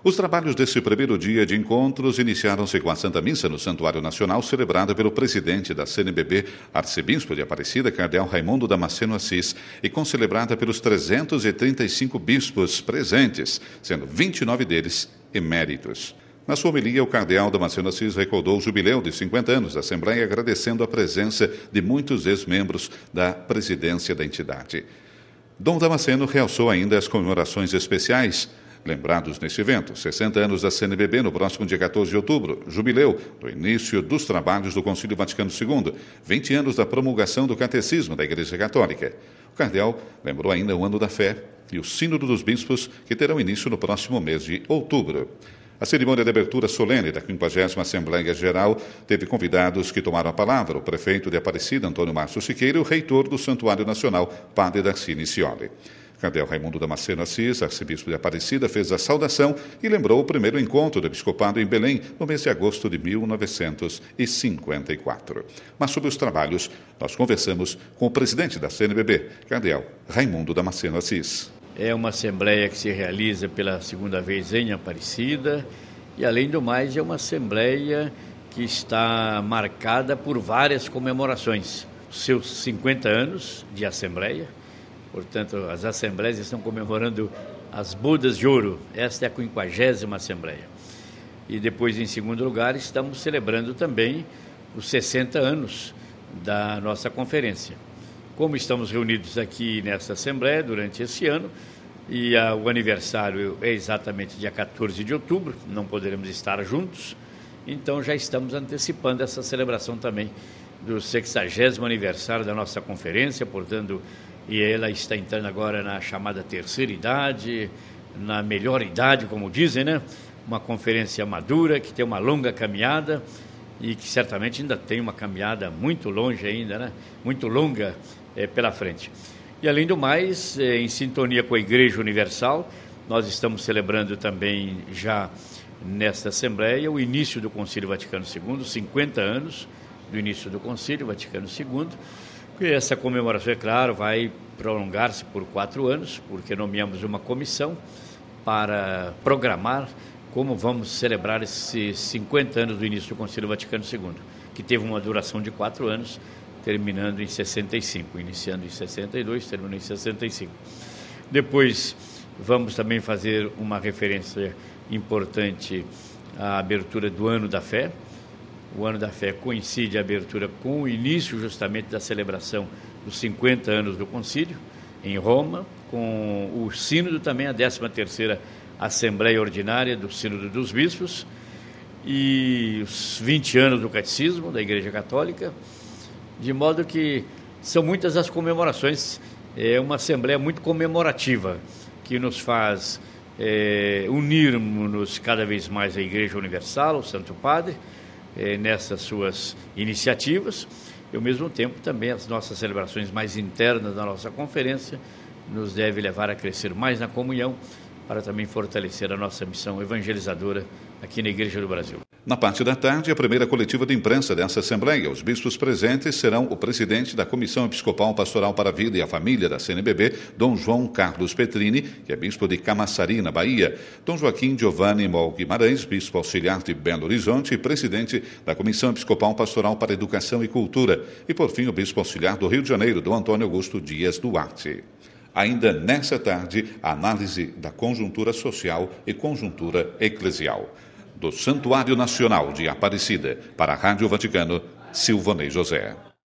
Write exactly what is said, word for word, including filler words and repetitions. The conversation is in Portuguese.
Os trabalhos desse primeiro dia de encontros iniciaram-se com a Santa Missa no Santuário Nacional, celebrada pelo presidente da C N B B, arcebispo de Aparecida, cardeal Raimundo Damasceno Assis, e concelebrada pelos trezentos e trinta e cinco bispos presentes, sendo vinte e nove deles eméritos. Na sua homilia, o cardeal Damasceno Assis recordou o jubileu de cinquenta anos da Assembleia, agradecendo a presença de muitos ex-membros da presidência da entidade. Dom Damasceno realçou ainda as comemorações especiais lembrados neste evento: sessenta anos da C N B B no próximo dia quatorze de outubro, jubileu do início dos trabalhos do Concílio Vaticano segundo, vinte anos da promulgação do Catecismo da Igreja Católica. O cardeal lembrou ainda o Ano da Fé e o Sínodo dos Bispos, que terão início no próximo mês de outubro. A cerimônia de abertura solene da quinquagésima Assembleia Geral teve convidados que tomaram a palavra: o prefeito de Aparecida, Antônio Márcio Siqueira, e o reitor do Santuário Nacional, Padre Darcy Nicioli. Cardeal Raimundo Damasceno Assis, arcebispo de Aparecida, fez a saudação e lembrou o primeiro encontro do episcopado em Belém, no mês de agosto de mil novecentos e cinquenta e quatro. Mas sobre os trabalhos, nós conversamos com o presidente da C N B B, cardeal Raimundo Damasceno Assis. É uma assembleia que se realiza pela segunda vez em Aparecida e, além do mais, é uma assembleia que está marcada por várias comemorações. Os seus cinquenta anos de assembleia, portanto, as assembleias estão comemorando as bodas de ouro. Esta é a quinquagésima assembleia. E depois, em segundo lugar, estamos celebrando também os sessenta anos da nossa conferência. Como estamos reunidos aqui nessa assembleia durante esse ano, e a, o aniversário é exatamente dia quatorze de outubro, não poderemos estar juntos, então já estamos antecipando essa celebração também do sexagésimo aniversário da nossa conferência, portanto, e ela está entrando agora na chamada terceira idade, na melhor idade, como dizem, né? Uma conferência madura, que tem uma longa caminhada e que certamente ainda tem uma caminhada muito longe ainda, né? Muito longa é, pela frente. E, além do mais, é, em sintonia com a Igreja Universal, nós estamos celebrando também já nesta Assembleia o início do Concílio Vaticano segundo, cinquenta anos do início do Concílio Vaticano segundo, e essa comemoração, é claro, vai prolongar-se por quatro anos, porque nomeamos uma comissão para programar como vamos celebrar esses cinquenta anos do início do Concílio Vaticano segundo, que teve uma duração de quatro anos, terminando em sessenta e cinco, iniciando em sessenta e dois, terminando em sessenta e cinco. Depois vamos também fazer uma referência importante à abertura do Ano da Fé. O Ano da Fé coincide a abertura com o início justamente da celebração dos cinquenta anos do Concílio, em Roma, com o Sínodo também, a décima terceira Assembleia Ordinária do Sínodo dos Bispos, e os vinte anos do Catecismo da Igreja Católica, de modo que são muitas as comemorações. É uma Assembleia muito comemorativa, que nos faz é, unirmos cada vez mais à Igreja Universal, o Santo Padre, é, nessas suas iniciativas, e ao mesmo tempo também as nossas celebrações mais internas da nossa conferência nos deve levar a crescer mais na comunhão, para também fortalecer a nossa missão evangelizadora aqui na Igreja do Brasil. Na parte da tarde, a primeira coletiva de imprensa dessa Assembleia. Os bispos presentes serão o presidente da Comissão Episcopal Pastoral para a Vida e a Família da C N B B, Dom João Carlos Petrini, que é bispo de Camaçari, na Bahia, Dom Joaquim Giovanni Mol Guimarães, bispo auxiliar de Belo Horizonte e presidente da Comissão Episcopal Pastoral para a Educação e Cultura, e, por fim, o bispo auxiliar do Rio de Janeiro, Dom Antônio Augusto Dias Duarte. Ainda nessa tarde, a análise da conjuntura social e conjuntura eclesial. Do Santuário Nacional de Aparecida, para a Rádio Vaticano, Silvanei José.